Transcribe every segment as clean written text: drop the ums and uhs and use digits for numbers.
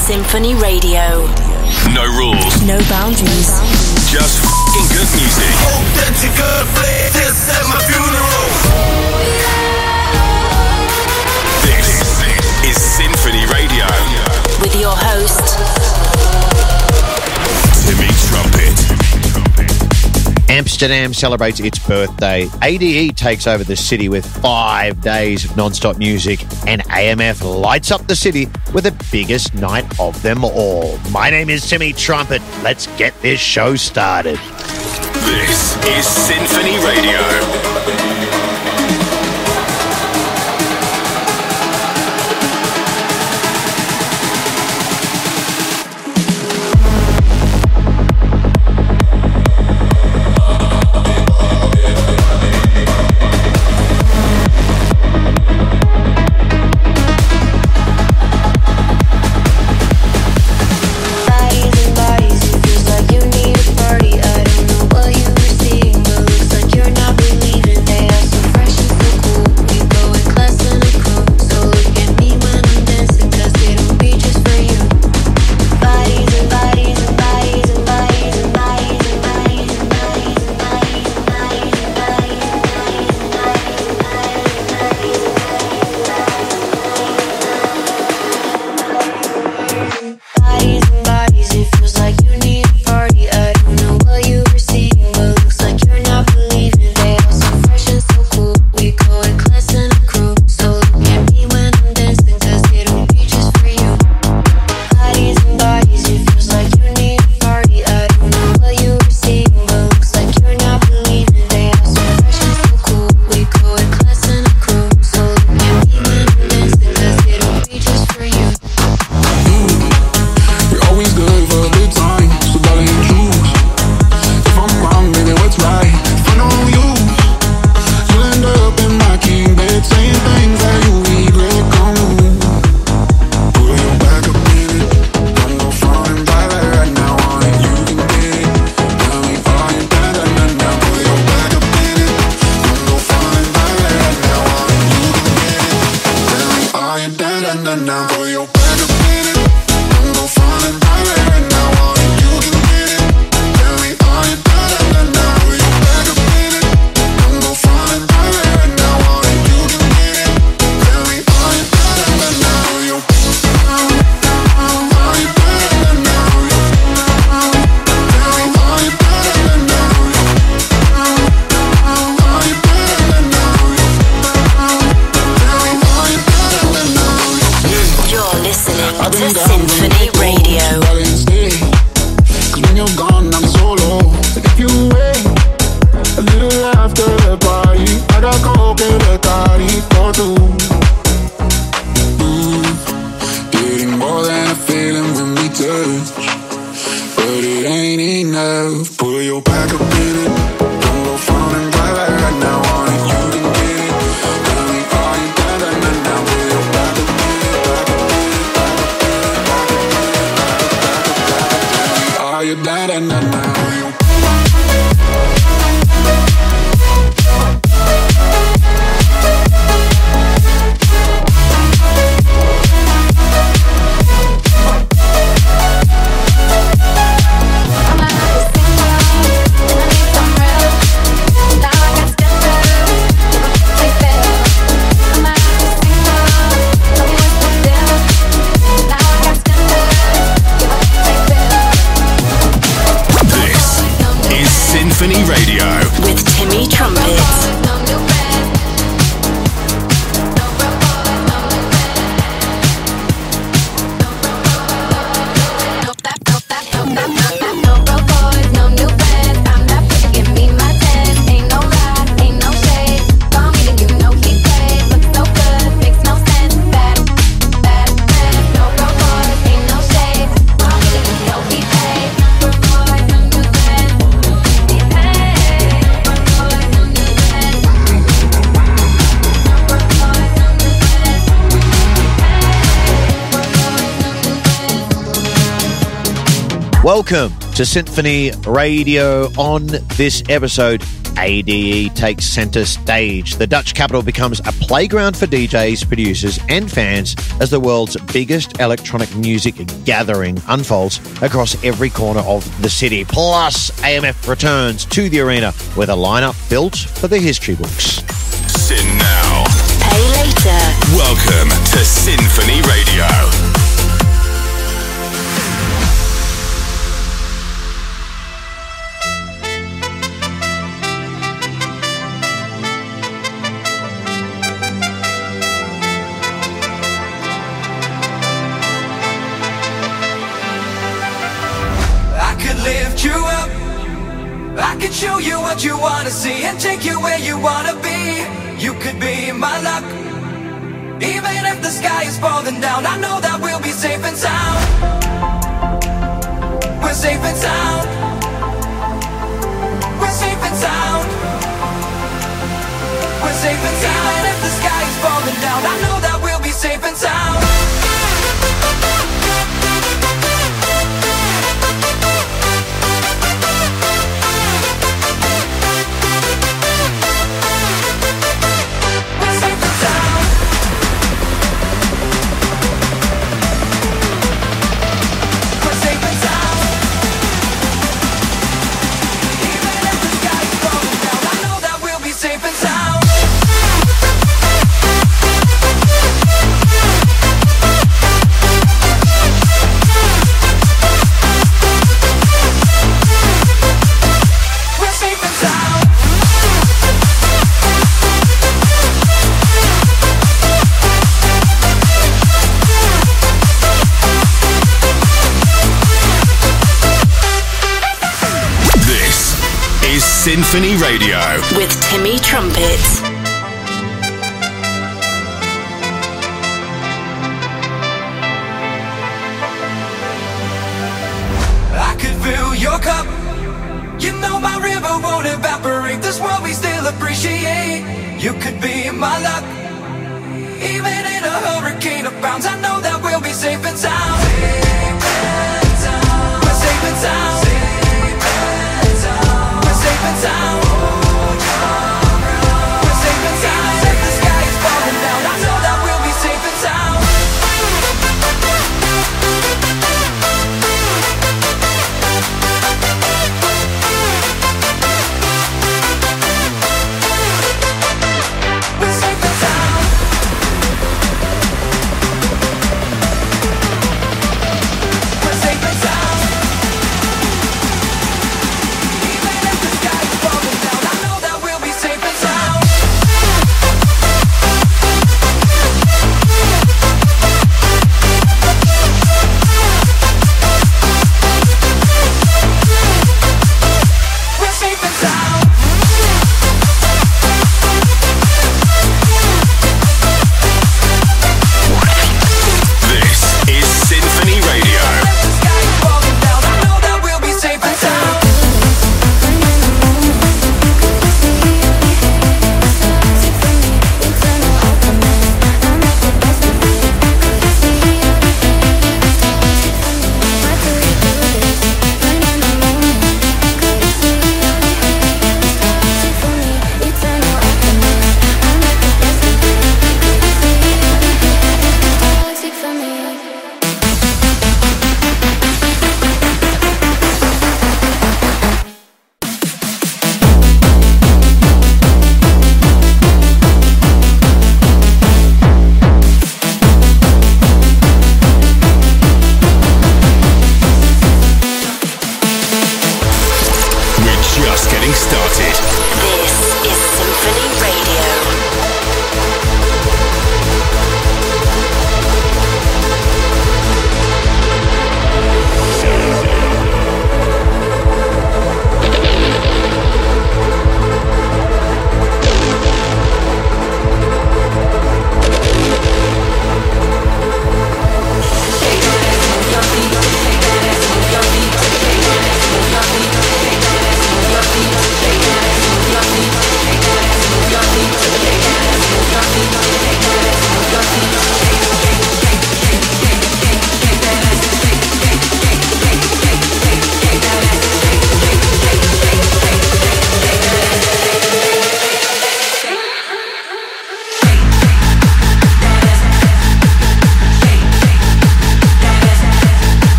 Symphony Radio. No rules. No boundaries. Just f***ing good music. Hope that you're gonna play this at my funeral. This is Symphony Radio. With your host, Timmy Trumpet. Amsterdam celebrates its birthday. ADE takes over the city with 5 days of non-stop music, and AMF lights up the city with the biggest night of them all. My name is Timmy Trumpet. Let's get this show started. This is Symphony Radio. Welcome to Symphony Radio. On this episode, ADE takes centre stage. The Dutch capital becomes a playground for DJs, producers and fans as the world's biggest electronic music gathering unfolds across every corner of the city. Plus, AMF returns to the arena with a lineup built for the history books. Sin now. Pay later. Welcome to Symphony Radio. Lift you up, I could show you what you wanna see and take you where you wanna be. You could be my luck. Even if the sky is falling down, I know that we'll be safe and sound. We're safe and sound. We're safe and sound. We're safe and sound. Even if the sky is falling down, I know that we'll be safe and sound. Symphony Radio with Timmy Trumpet. I could fill your cup. You know my river won't evaporate. This world we still appreciate. You could be my luck. Even in a hurricane of pounds, I know that we'll be safe and sound. We're safe and sound. Safe and sound. We're safe and sound. If the sky is falling down, I know that we'll be safe and sound. We're safe and sound.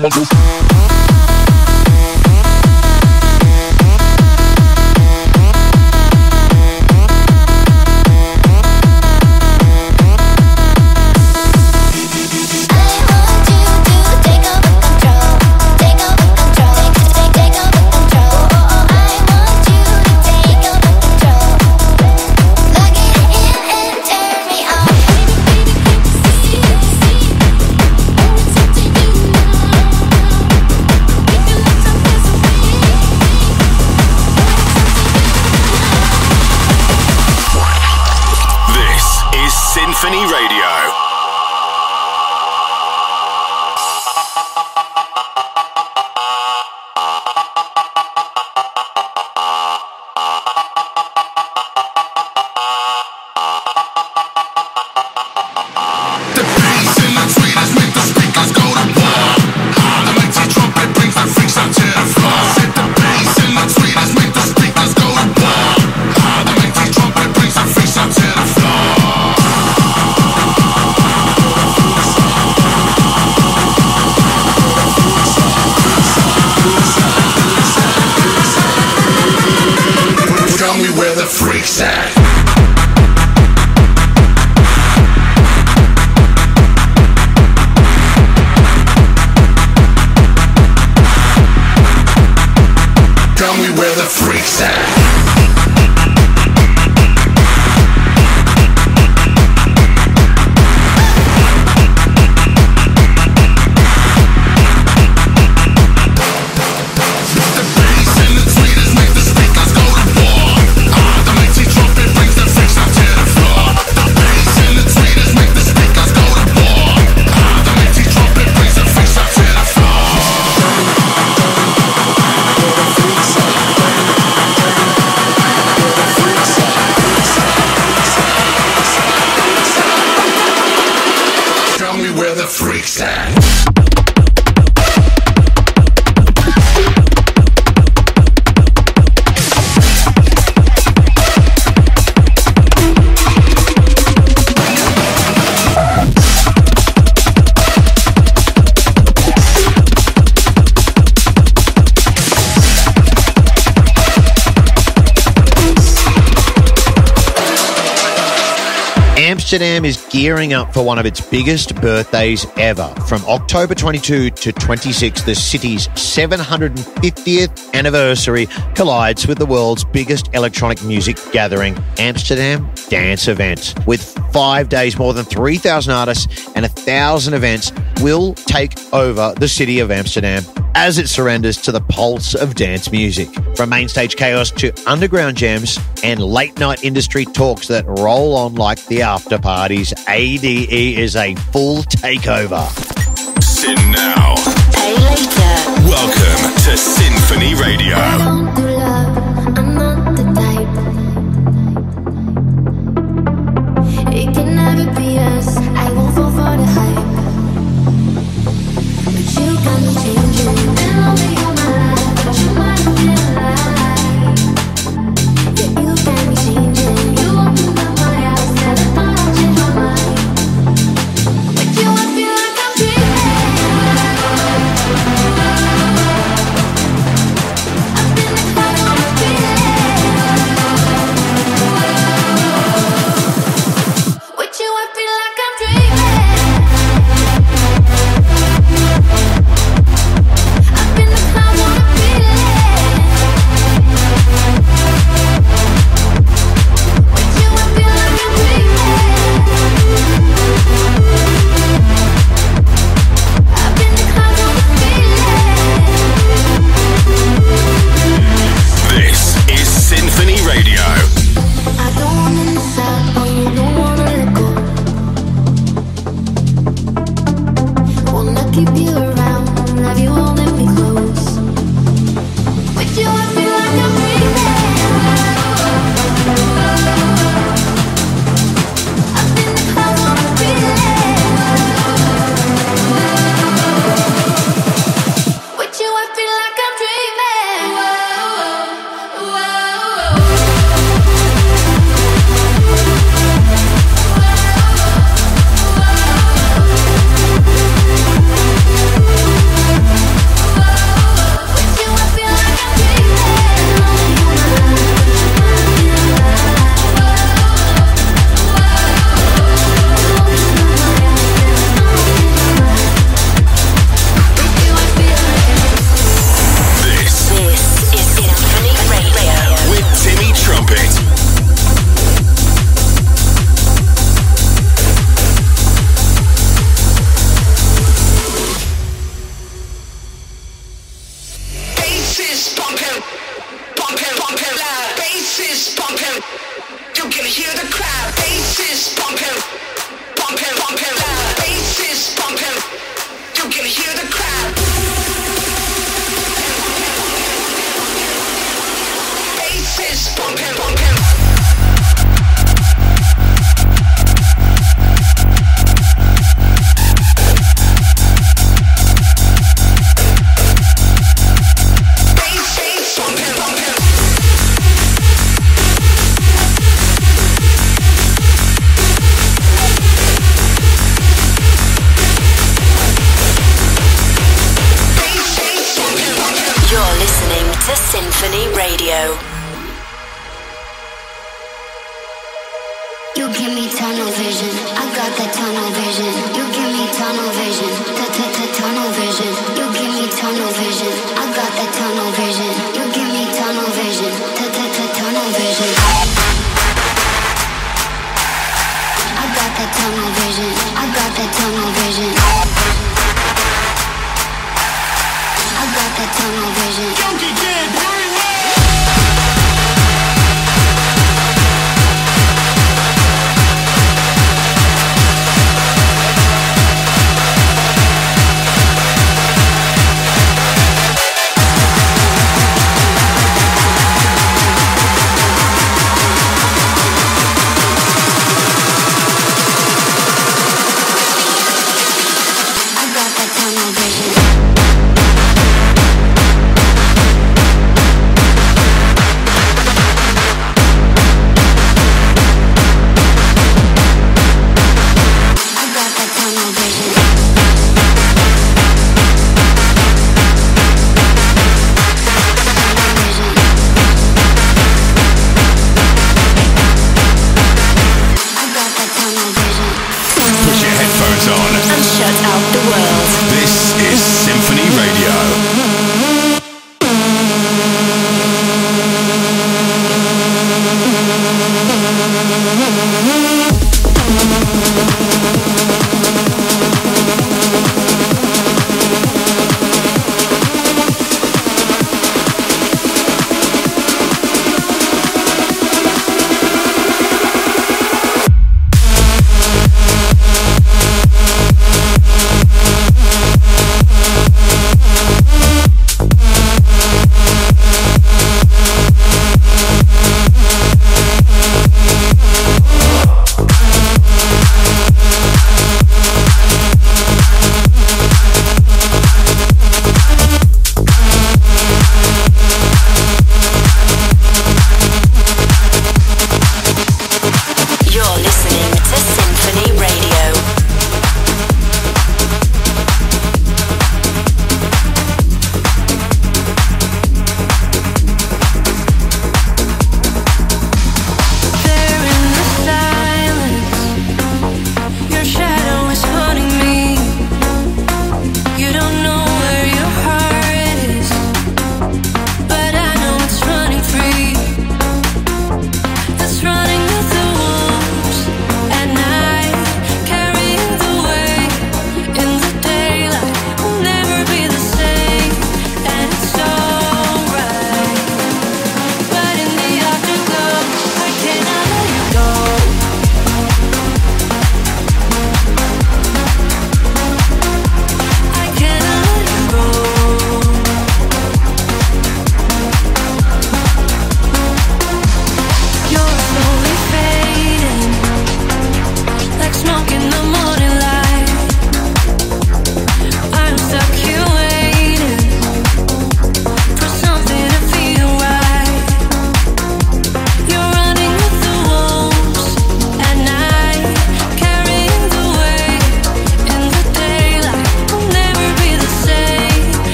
Symphony Radio. Where the freaks at? Tell me where the freaks at. Where the freaks at? Amsterdam is gearing up for one of its biggest birthdays ever. From October 22 to 26, the city's 750th anniversary collides with the world's biggest electronic music gathering, Amsterdam Dance Event. With 5 days, more than 3,000 artists and 1,000 events will take over the city of Amsterdam as it surrenders to the pulse of dance music. From mainstage chaos to underground jams and late-night industry talks that roll on like the after parties, ADE is a full takeover. Sin now. Pay later. Welcome to Symphony Radio. I don't do love, I'm not the type. It can never be us, I won't fall for the hype. But you got me changing, been over your mind, but you might realize that you got me changing. You opened up my eyes, never thought I'd change my mind. With you I feel like I'm dreaming. bumping, bumping loud. Bass is bumping. You can hear the crowd. Bass is bumping, bumping, bumping loud. Bass is bumping. You can hear the crowd. Bass is bumping, bumping. You're listening to Symphony Radio. You give me tunnel vision, I got that tunnel vision. You give me tunnel vision, tunnel vision. You give me tunnel vision, I got that tunnel vision. You give me tunnel vision, tunnel vision. I got that tunnel vision, I got that tunnel vision. I got that tunnel vision. Junkie kid, very well.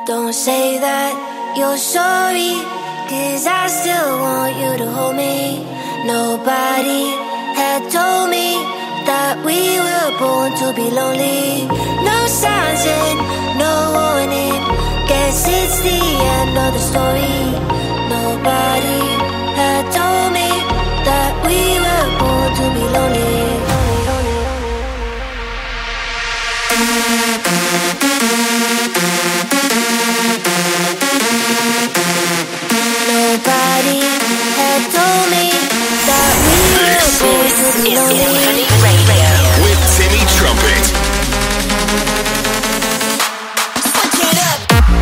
Don't say that you're sorry, 'cause I still want you to hold me. Nobody had told me that we were born to be lonely. No signs and no warning, guess it's the end of the story. Nobody had told me that we were born to be lonely. Nobody had told me that we were born to be lonely. Symphony Radio. With Timmy Trumpet. Switch it up.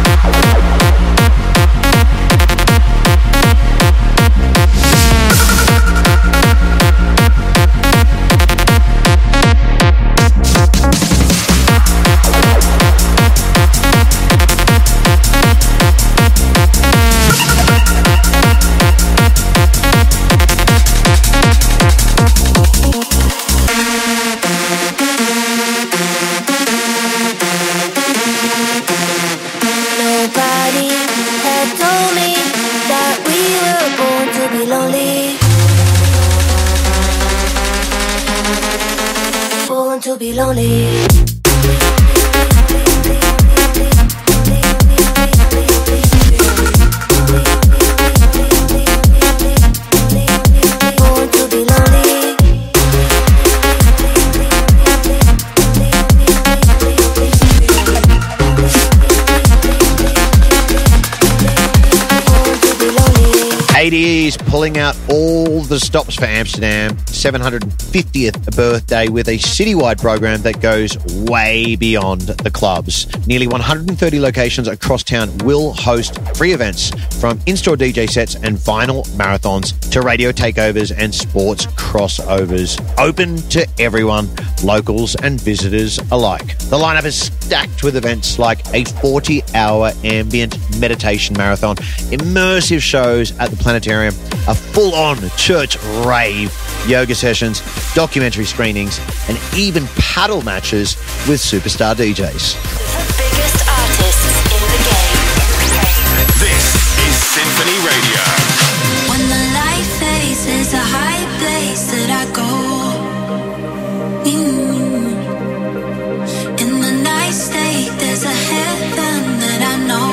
Nobody had told me that we were born to be lonely. Born to be lonely. Born to be lonely. ADE's pulling out all the stops for Amsterdam 750th birthday with a citywide program that goes way beyond the clubs. Nearly 130 locations across town will host free events, from in-store DJ sets and vinyl marathons to radio takeovers and sports crossovers. Open to everyone, locals and visitors alike. The lineup is stacked with events like a 40-hour ambient meditation marathon, immersive shows at the Planetarium, a full-on church rave, yoga sessions, documentary screenings, and even paddle matches with superstar DJs. The biggest artists in the game. This is Symphony Radio. When the light fades, there's a high place that I go. In the night state, there's a heaven that I know.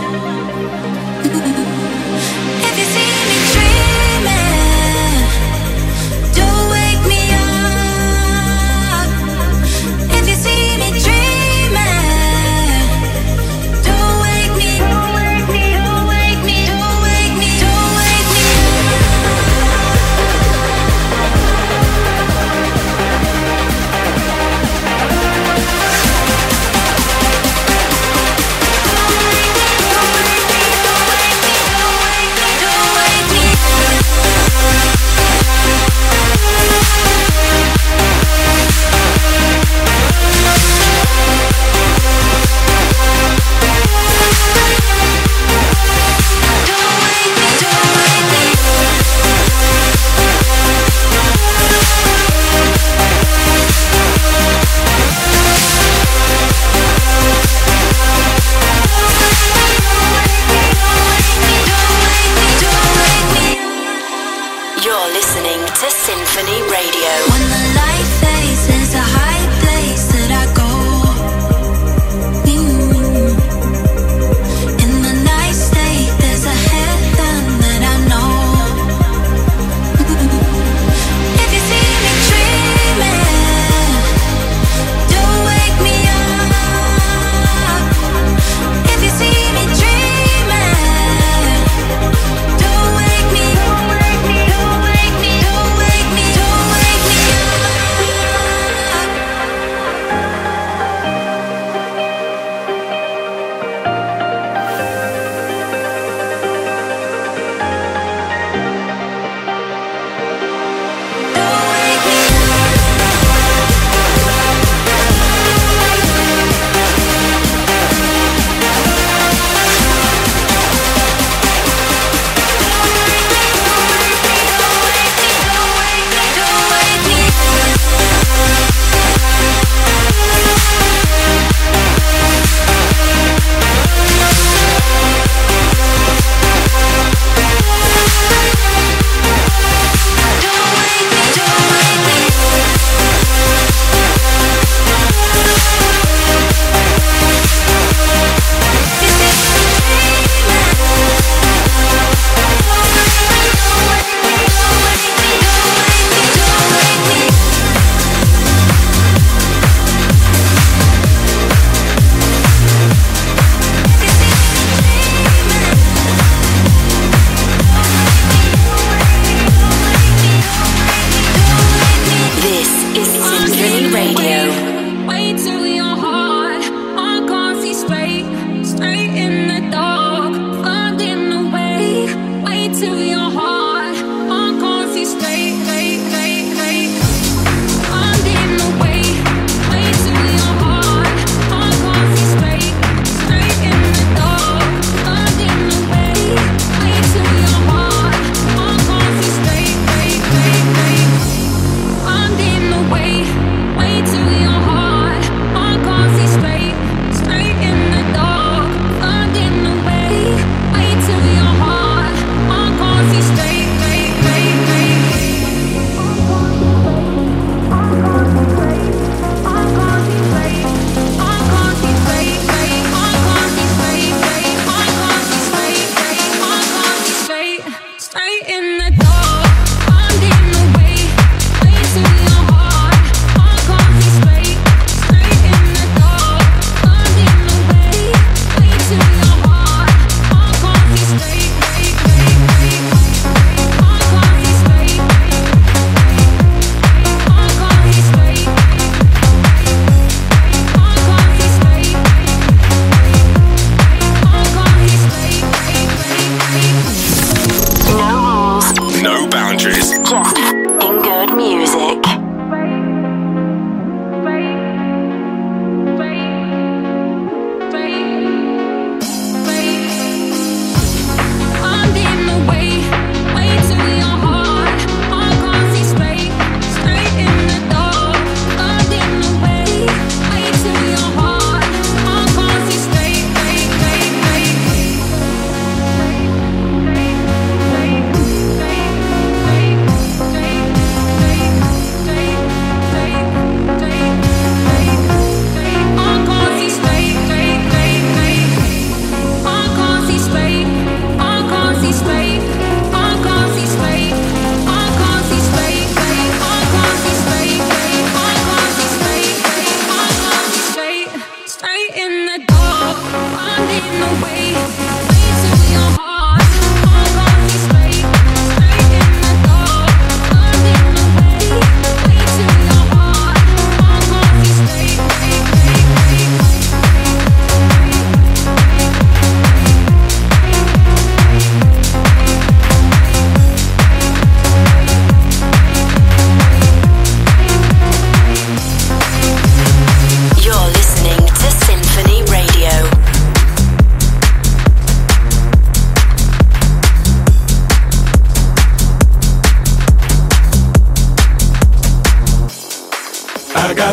If you see me dreaming, don't wake me up. If you see me dreaming, don't wake me, don't wake me, don't wake me, don't wake me, don't wake me.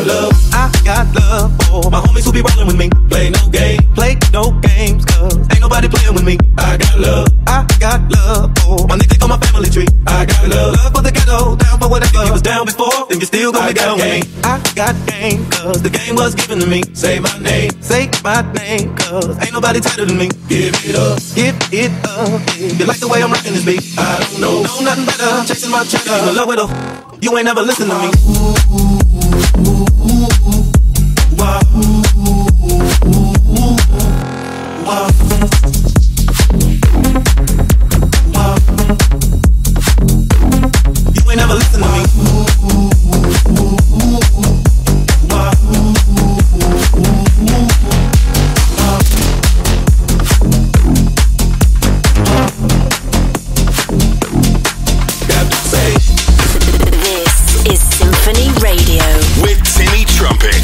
love. I got love for my homies who be rolling with me. Play no games, cause ain't nobody playing with me. I got love for my niggas on my family tree. I got love for the ghetto, down for whatever. If you was down before, then you still gonna be down with me. I got game, cause the game was given to me. Say my name, cause ain't nobody tighter than me. Give it up, you like the way I'm rocking this beat? I don't know nothing better. Chasing my cheddar, you in love with her. You ain't never listen to me. Wow. Wow. Wow. You ain't never listen to me. Wow. This is Symphony Radio with Timmy Trumpet.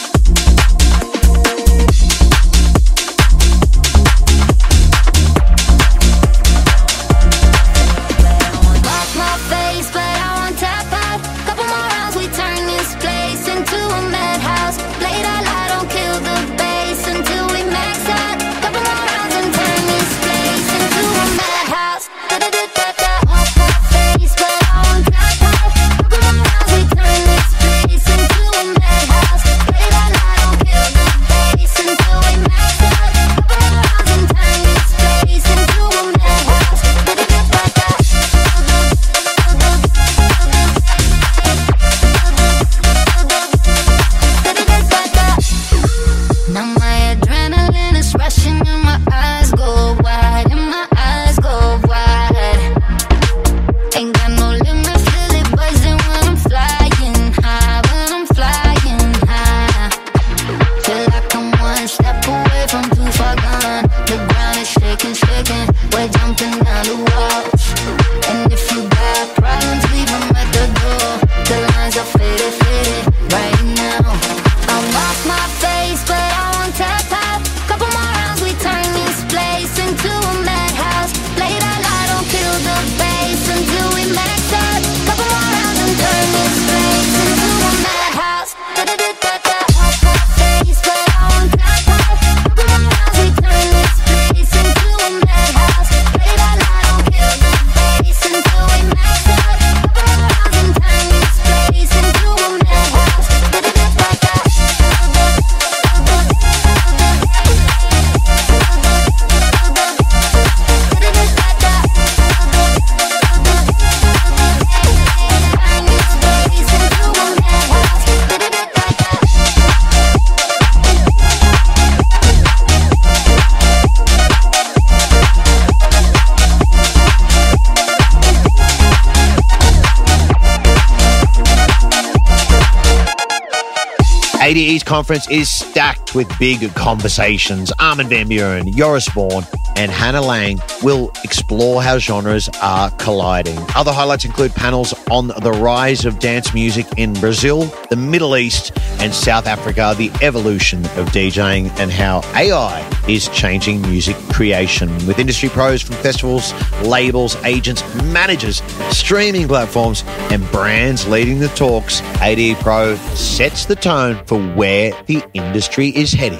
ADE's conference is stacked with big conversations. Armin van Buuren, Joris Voorn, and Hannah Lang will explore how genres are colliding. Other highlights include panels on the rise of dance music in Brazil, the Middle East, and South Africa, the evolution of DJing, and how AI is changing music creation. With industry pros from festivals, labels, agents, managers, streaming platforms, and brands leading the talks, ADE Pro sets the tone for where the industry is heading.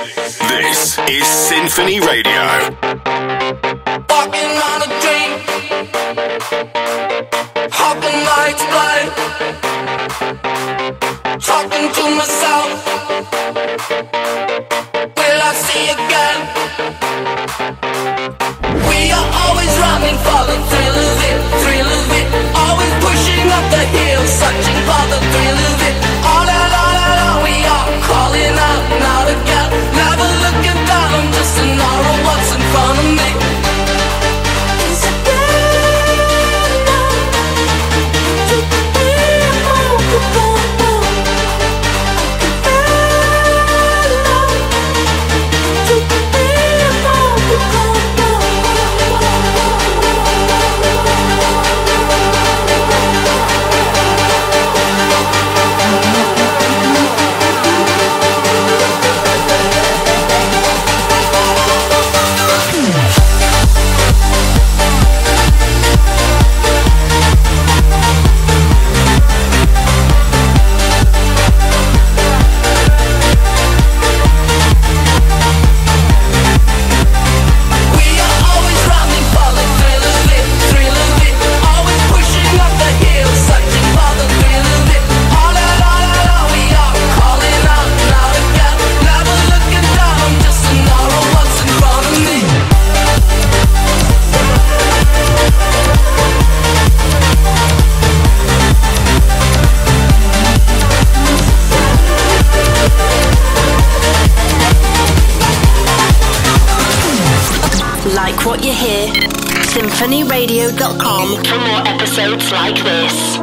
This is Symphony Radio. Walking on a dream, hoping lights blind, talking to myself. Will I see again? We are always running for the thrill of it, always pushing up the hill, searching for the thrill of it. All along, we are calling out, not again, never looking down. I'm just an hour of what's in front of me. like what you hear? SymphonyRadio.com for more episodes like this.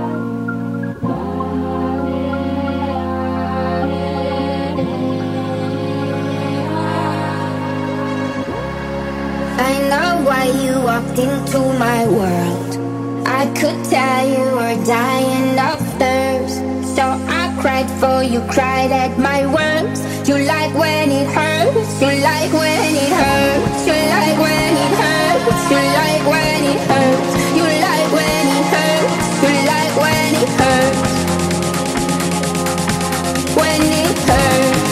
I know why you walked into my world. I could tell you were dying of thirst, so I cried for you, cried at my words. You like when it hurts, you like when it hurts, you like when it hurts, you like when it hurts, you like when it hurts, you like when it hurts, when it hurts.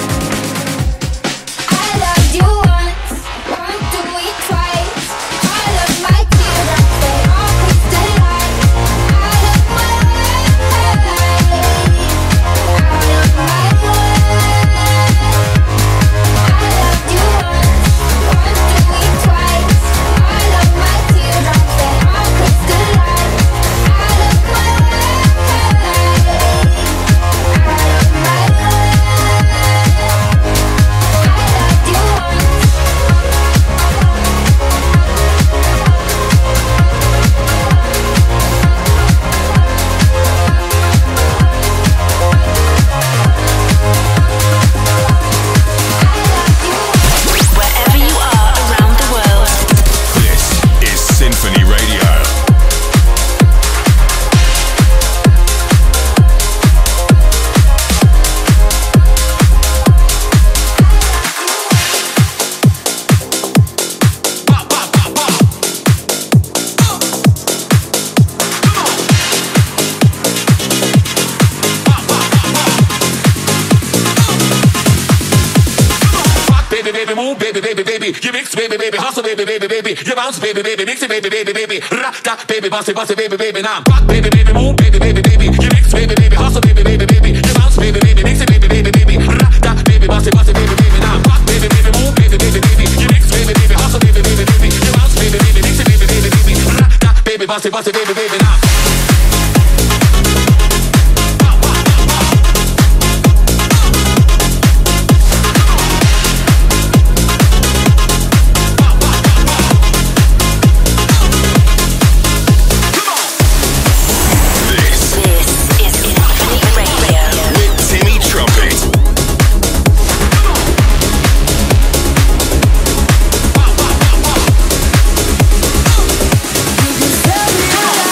I loved you once, won't do it twice. All of my teardrops, they all crystallize. Out of my life, out of my life. I loved you once, won't do it twice. All of my teardrops, they all crystallize. Out of my life, out of my life. I loved you once. Wherever you are around the world, This is Symphony Radio. Baby, baby, move, baby, baby, baby. You mix, baby, baby, hustle, baby, baby, baby. You bounce, baby, baby, mix it, baby, baby, baby. Rock, baby, bounce it, baby, baby. Now rock, baby, baby, move, baby, baby, baby. You mix, baby, baby, hustle, baby, baby, baby. You bounce, baby, baby, mix it, baby, baby, baby. Rock, baby, bounce it, baby, baby. Now rock, baby, baby, move, baby, baby, baby. You mix, baby, baby, hustle, baby, baby, baby. You bounce, baby, baby, mix it, baby, baby, baby. Rock, baby, bounce it, baby, baby. Now. This this is Symphony Radio. with Timmy Trumpet. Tell me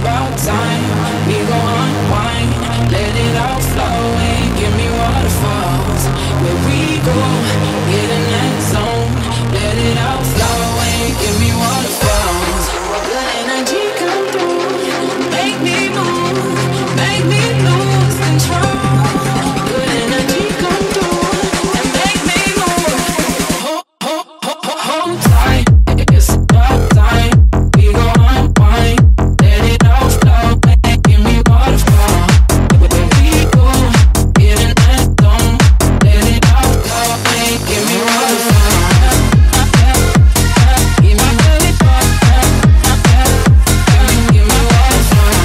about time we go unwind. Let it all flow and give me waterfalls. Where we go, get in that zone. Let it all flow and give me waterfalls. Good energy come through, make me move, make me lose control. Good energy come through and make me move. Hold tight, it's about time we go unwind. Let it all flow and give me waterfall. Where we go, get in that zone. Let it all flow and give me waterfall. Give me waterfall. Give me waterfall.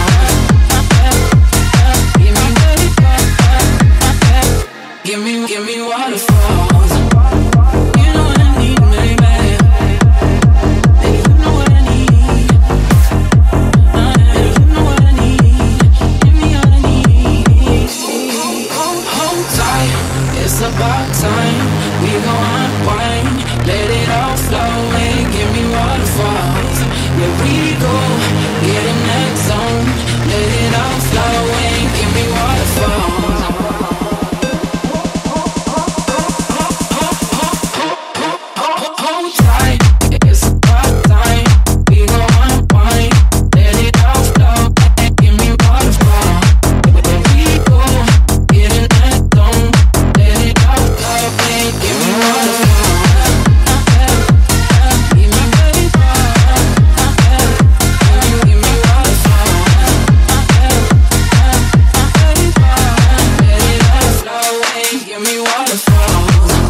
Give me waterfalls. You know what I need, baby. Baby, you know what I need. Baby, you know what I need. Give me all I need. Hold tight, it's about time we go unwind. Let it all flow and give me waterfalls. Where we go, get in that zone. Let it all flow and give me waterfalls. Hold tight, it's about time we go unwind. Let it all flow and give me waterfall. Where we go, get in that zone. Let it all flow and give me waterfall. Give me waterfall. Give me waterfall. Let it all flow and give me waterfall.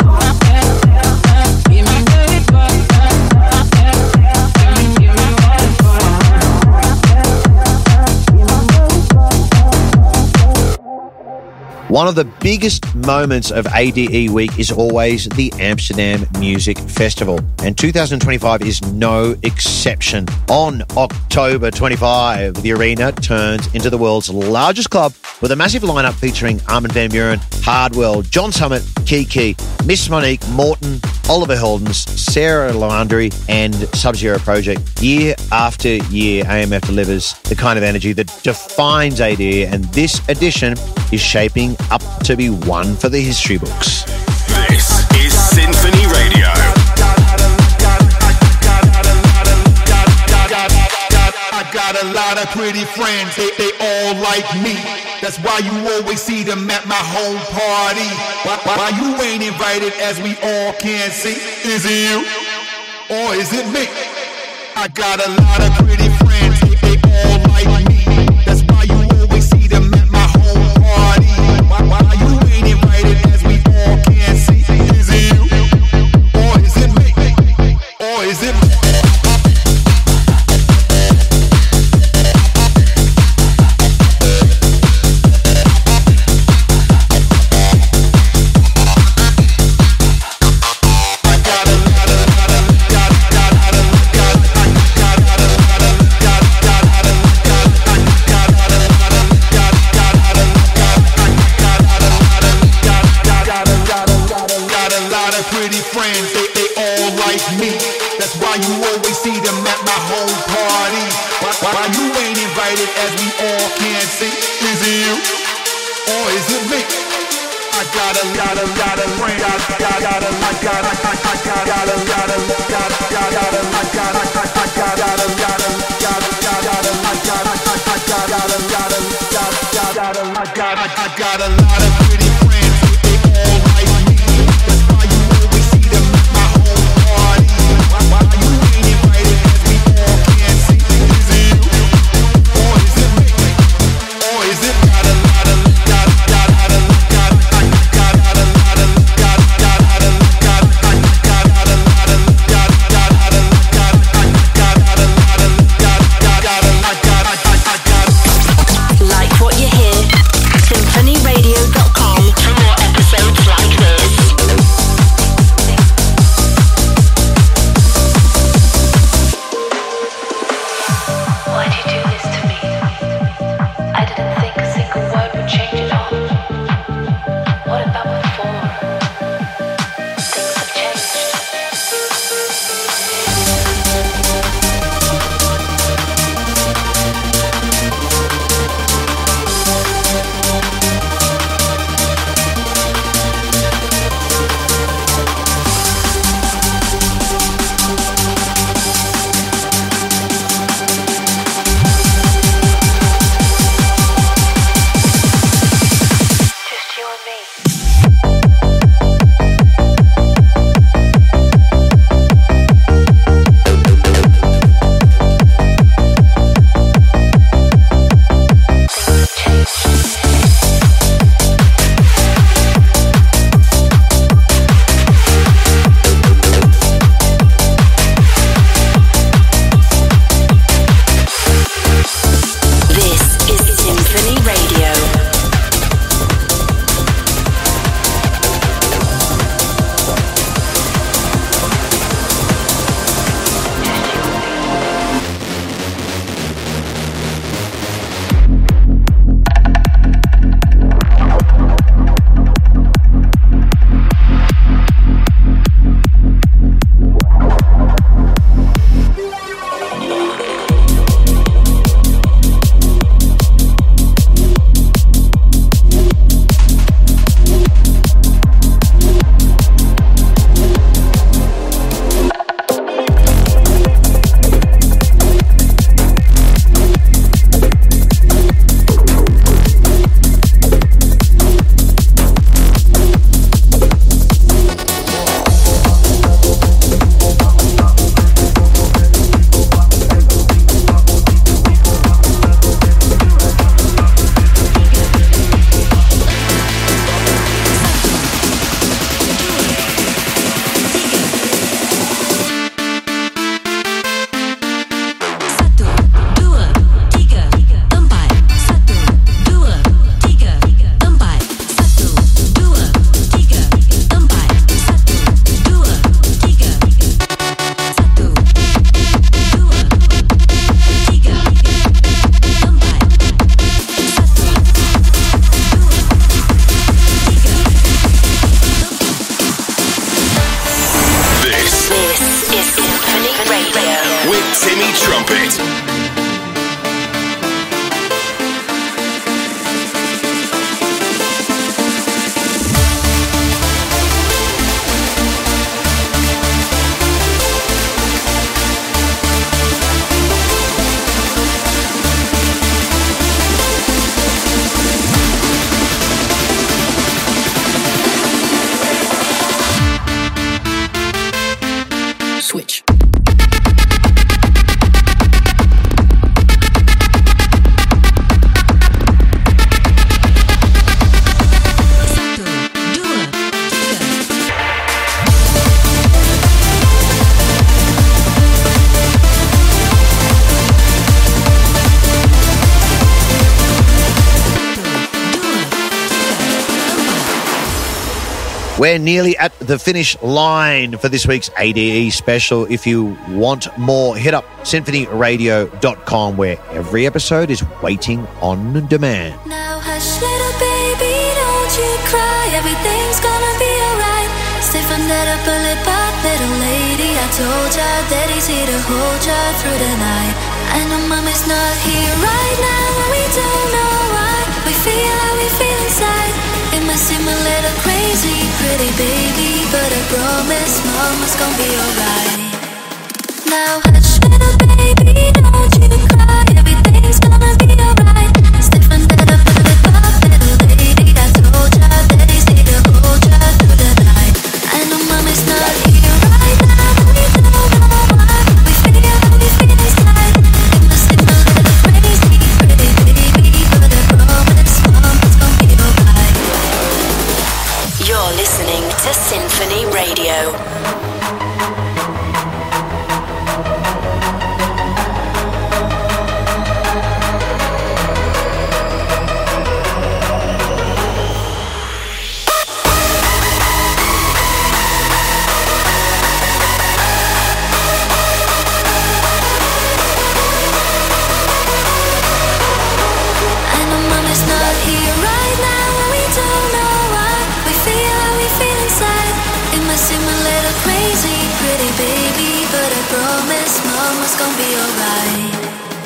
One of the biggest moments of ADE Week is always the Amsterdam Music Festival, and 2025 is no exception. On October 25, the arena turns into the world's largest club with a massive lineup featuring Armin van Buuren, Hardwell, John Summit, Kiki, Miss Monique, Morton, Oliver Heldens, Sarah Laundry, and Sub-Zero Project. Year after year, AMF delivers the kind of energy that defines ADE, and this edition is shaping up to be one for the history books. This is Symphony Radio. I got a lot of pretty friends, they all like me. That's why you always see them at my home party. Why you ain't invited, as we all can see? Is it you or is it me? I got a lot of pretty friends, they all like me. That's why you always see them at my home party. Why you ain't invited, as we all can see? Is it you or is it me? Or is it me? As we all can see, is it you or is it me? I got a lot of friends. I got a lot of pretty friends. They all like me. That's why you always see them at my home party. Why you ain't invited, as we all can see? Is it you? Or is it me? Or is it got a lot of Like what you hear? SymphonyRadio.com for more episodes like this. Why'd you do this to me? I didn't think a single word would change it all. What about before? Things have changed. We're nearly at the finish line for this week's ADE special. If you want more, hit up symphonyradio.com, where every episode is waiting on demand. Now hush, little baby, don't you cry. Everything's gonna be alright. Stiff under the bullet pop, little lady. I told ya that he's here to hold ya through the night. I know mommy's not here right now, and we don't know why. We feel how we feel inside. It might seem a little crazy, pretty baby, but I promise mama's gonna be alright. Now hush, little baby, don't you cry. Everything's gonna be alright. Stiff under the bullet pop, little lady. I told ya that he's here to hold ya through the night. I know mommy's not here right now, but we don't know why. We feel how we feel inside. It must seem a little crazy, pretty baby, but I promise mama's gonna be alright. You're listening to Symphony Radio. Promise mama's gonna be alright.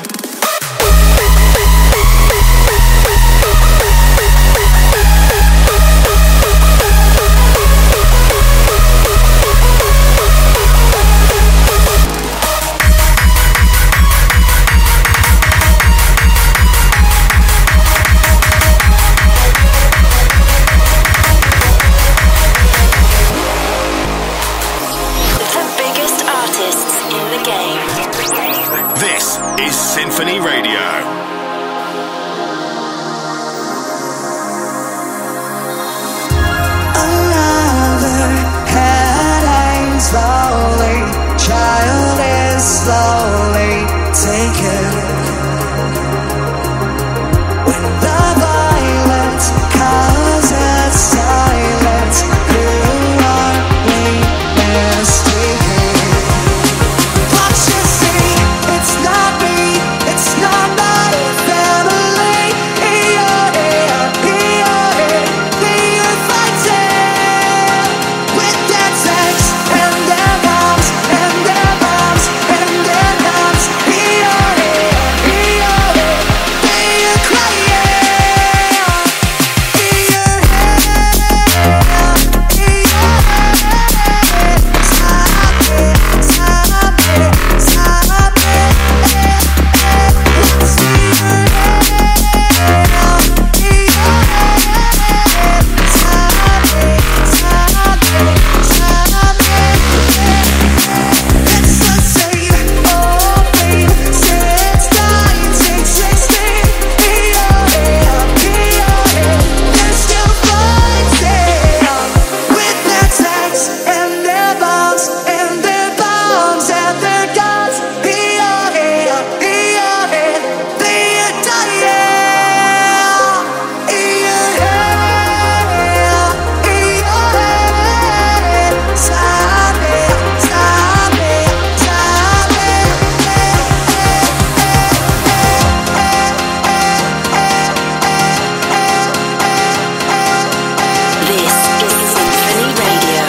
This is Symphony Radio. Another headache slowly, child is slowly taken. When the violence causes silence, you are mistaken. Watch you see, it's not me, it's not my family. They are fighting with their tanks and their bombs and their bombs and their guns. They are crying. It's the same old thing since 1916. They're still fighting with their tanks and their bombs and their bombs and their guns. They are This is Symphony Radio.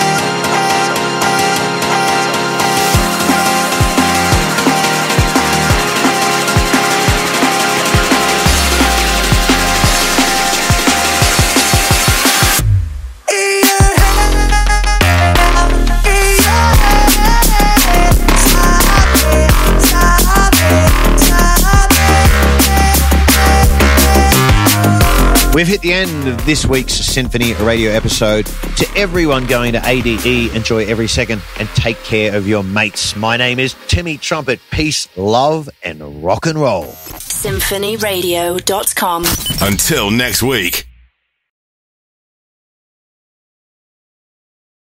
We've hit the end of this week's Symphony Radio episode. To everyone going to ADE, enjoy every second and take care of your mates. My name is Timmy Trumpet. Peace, love, and rock and roll. Symphonyradio.com. Until next week.